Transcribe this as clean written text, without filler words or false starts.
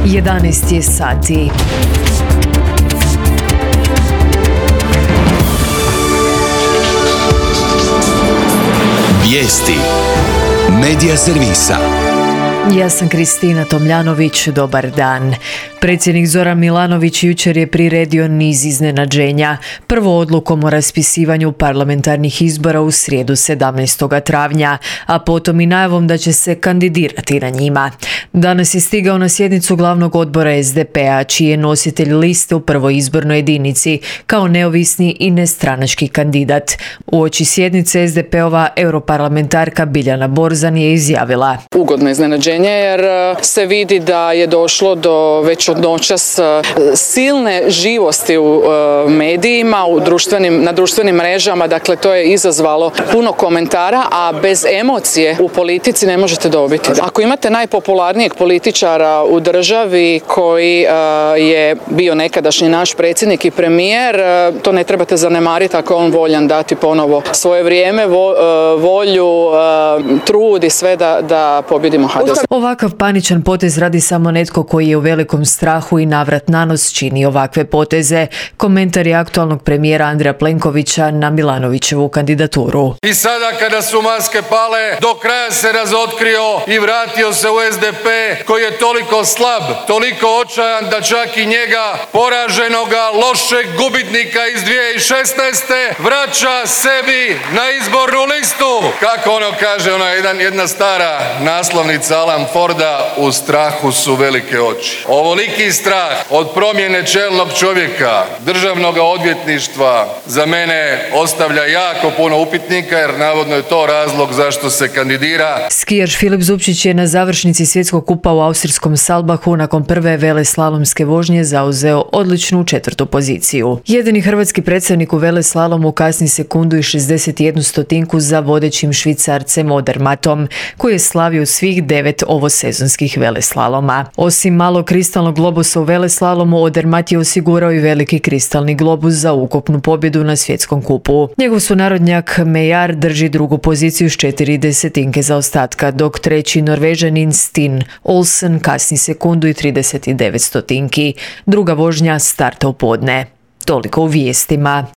11 je sati. Vijesti Medija servisa. Ja sam Kristina Tomljanović, dobar dan. Predsjednik Zoran Milanović jučer je priredio niz iznenađenja. Prvo odlukom o raspisivanju parlamentarnih izbora u srijedu 17. travnja, a potom i najavom da će se kandidirati na njima. Danas je stigao na sjednicu glavnog odbora SDP-a, čiji je nositelj liste u prvoj izbornoj jedinici, kao neovisni i nestranački kandidat. Uoči sjednice SDP-ova europarlamentarka Biljana Borzan je izjavila: Ugodno iznenađenje jer se vidi da je došlo do već od noćas silne živosti u medijima, na društvenim mrežama, dakle to je izazvalo puno komentara, a bez emocije u politici ne možete dobiti. Ako imate najpopularnijeg političara u državi koji je bio nekadašnji naš predsjednik i premijer, to ne trebate zanemariti ako je on voljan dati ponovo svoje vrijeme, volju, trud i sve da pobjedimo HDZ. Ovakav paničan potez radi samo netko koji je u velikom strahu i navrat na nos čini ovakve poteze. Komentar je aktualnog premijera Andreja Plenkovića na Milanovićevu kandidaturu. I sada kada su maske pale, do kraja se razotkrio i vratio se u SDP koji je toliko slab, toliko očajan da čak i njega, poraženoga, lošeg gubitnika iz 2016. vraća sebi na izbornu listu. Kako ono kaže, jedna stara naslovnica Alan Forda, u strahu su velike oči. Ovoliki strah od promjene čelnog čovjeka državnog odvjetništva za mene ostavlja jako puno upitnika, jer navodno je to razlog zašto se kandidira. Skijaš Filip Zupčić je na završnici svjetskog kupa u austrijskom Salbachu nakon prve veleslalomske vožnje zauzeo odličnu 4. poziciju. Jedini hrvatski predstavnik u veleslalomu kasni sekundu i 61 stotinku za vodećim Švicarcem Odermatom, koji je slavio svih 9 ovosezonskih veleslaloma. Osim malog kristalnog globusa u veleslalomu, Odermat je osigurao i veliki kristalni globus za ukupnu pobjedu na svjetskom kupu. Njegov sunarodnjak Mejar drži 2. poziciju s 0,4 zaostatka, dok treći Norvežanin Stin Olsen kasni sekundu i 39 stotinki. Druga vožnja starta u podne. Toliko u vijestima.